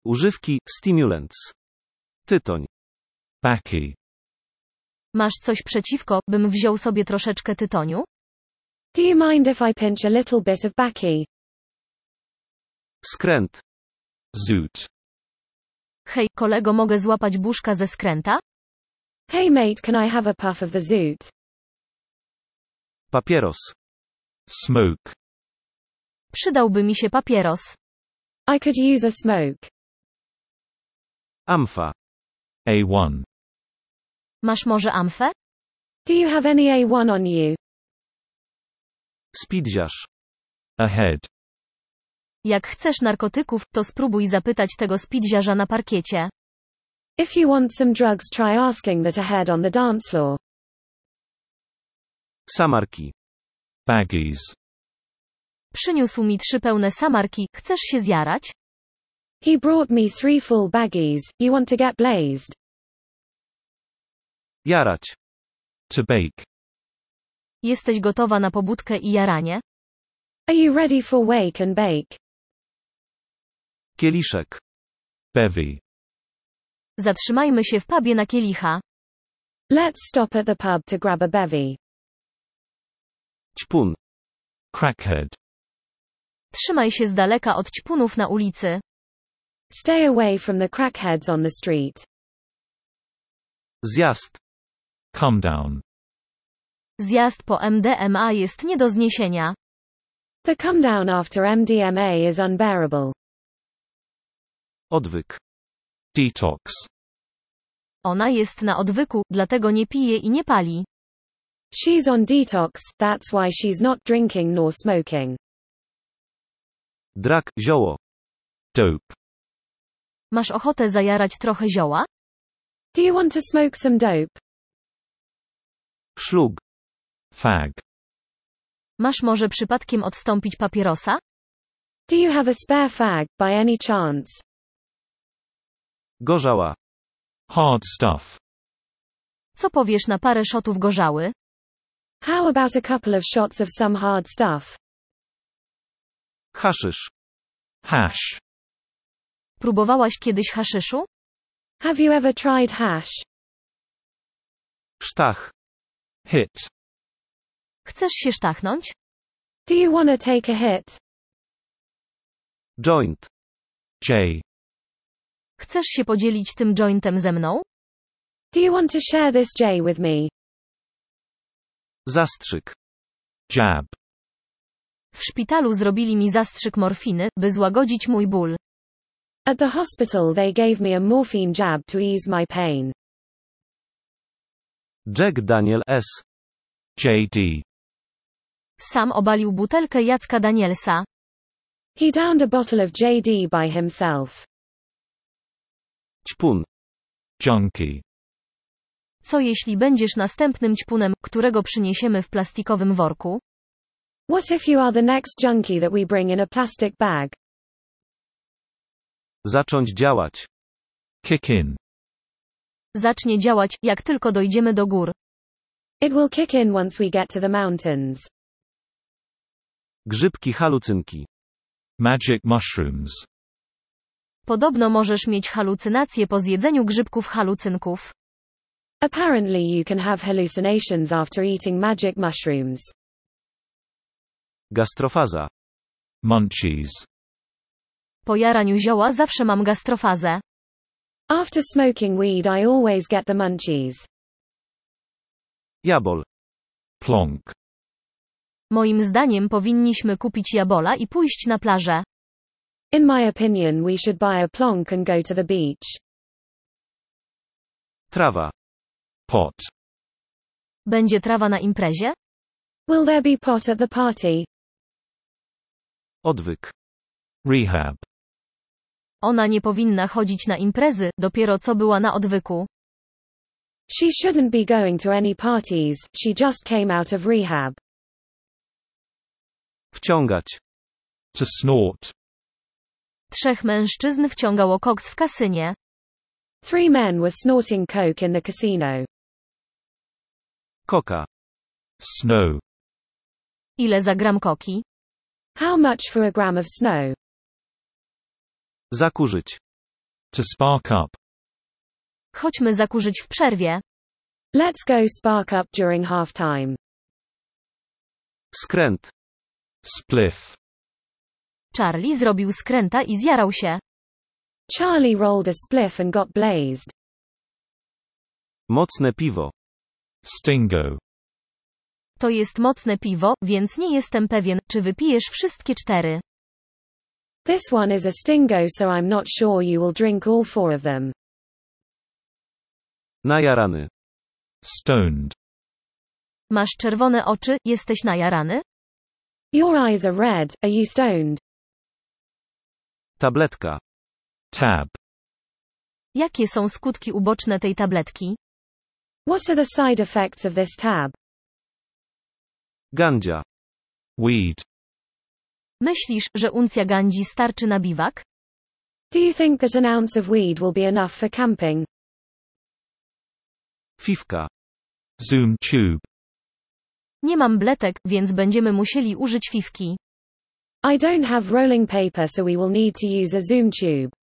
Używki, stimulants. Tytoń. Baccy. Masz coś przeciwko, bym wziął sobie troszeczkę tytoniu? Do you mind if I pinch a little bit of baccy? Skręt. Zoot. Hej, kolego, mogę złapać buszka ze skręta? Hey mate, can I have a puff of the zoot? Papieros. Smoke. Przydałby mi się papieros. I could use a smoke. Amfa. A1. Masz może amfę? Do you have any A1 on you? Spidziarz. Ahead. Jak chcesz narkotyków, to spróbuj zapytać tego spidziarza na parkiecie. If you want some drugs, try asking that ahead on the dance floor. Samarki. Baggies. Przyniósł mi 3 pełne samarki, chcesz się zjarać? He brought me 3 full baggies, you want to get blazed? Jarać. To bake. Jesteś gotowa na pobudkę i jaranie? Are you ready for wake and bake? Kieliszek. Bevy. Zatrzymajmy się w pubie na kielicha. Let's stop at the pub to grab a bevy. Ćpun. Crackhead. Trzymaj się z daleka od ćpunów na ulicy. Stay away from the crackheads on the street. Zjazd. Come down. Zjazd po MDMA jest nie do zniesienia. The come down after MDMA is unbearable. Odwyk. Detox. Ona jest na odwyku, dlatego nie pije i nie pali. She's on detox, that's why she's not drinking nor smoking. Drak, zioło. Dope. Masz ochotę zajarać trochę zioła? Do you want to smoke some dope? Szlug. Fag. Masz może przypadkiem odstąpić papierosa? Do you have a spare fag, by any chance? Gorzała. Hard stuff. Co powiesz na parę szotów gorzały? How about a couple of shots of some hard stuff? Haszysz. Hash. Próbowałaś kiedyś haszyszu? Have you ever tried hash? Sztach. Hit. Chcesz się sztachnąć? Do you want to take a hit? Joint. J. Chcesz się podzielić tym jointem ze mną? Do you want to share this J with me? Zastrzyk. Jab. W szpitalu zrobili mi zastrzyk morfiny, by złagodzić mój ból. At the hospital they gave me a morphine jab to ease my pain. Jack Daniel S. JD. Sam obalił butelkę Jacka Danielsa. He downed a bottle of JD by himself. Ćpun. Junkie. Co jeśli będziesz następnym ćpunem, którego przyniesiemy w plastikowym worku? What if you are the next junkie that we bring in a plastic bag? Zacząć działać. Kick in. Zacznie działać, jak tylko dojdziemy do gór. It will kick in once we get to the mountains. Grzybki halucynki. Magic mushrooms. Podobno możesz mieć halucynacje po zjedzeniu grzybków halucynków. Apparently you can have hallucinations after eating magic mushrooms. Gastrofaza. Munchies. Po jaraniu zioła zawsze mam gastrofazę. After smoking weed I always get the munchies. Jabol. Plonk. Moim zdaniem powinniśmy kupić jabola i pójść na plażę. In my opinion we should buy a plonk and go to the beach. Trawa. Pot. Będzie trawa na imprezie? Will there be pot at the party? Odwyk. Rehab. Ona nie powinna chodzić na imprezy, dopiero co była na odwyku. She shouldn't be going to any parties, she just came out of rehab. Wciągać. To snort. 3 mężczyzn wciągało koks w kasynie. 3 men were snorting coke in the casino. Koka. Snow. Ile za gram koki? How much for a gram of snow? Zakurzyć. To spark up. Chodźmy zakurzyć w przerwie. Let's go spark up during halftime. Skręt. Spliff. Charlie zrobił skręta i zjarał się. Charlie rolled a spliff and got blazed. Mocne piwo. Stingo. To jest mocne piwo, więc nie jestem pewien, czy wypijesz wszystkie 4. This one is a Stingo, so I'm not sure you will drink all 4 of them. Najarany. Stoned. Masz czerwone oczy, jesteś najarany? Your eyes are red, are you stoned? Tabletka. Tab. Jakie są skutki uboczne tej tabletki? What are the side effects of this tab? Gandzia. Weed. Myślisz, że uncja gandzi starczy na biwak? Do you think that an ounce of weed will be enough for camping? Fifka. Zoom tube. Nie mam bletek, więc będziemy musieli użyć fifki. I don't have rolling paper, so we will need to use a zoom tube.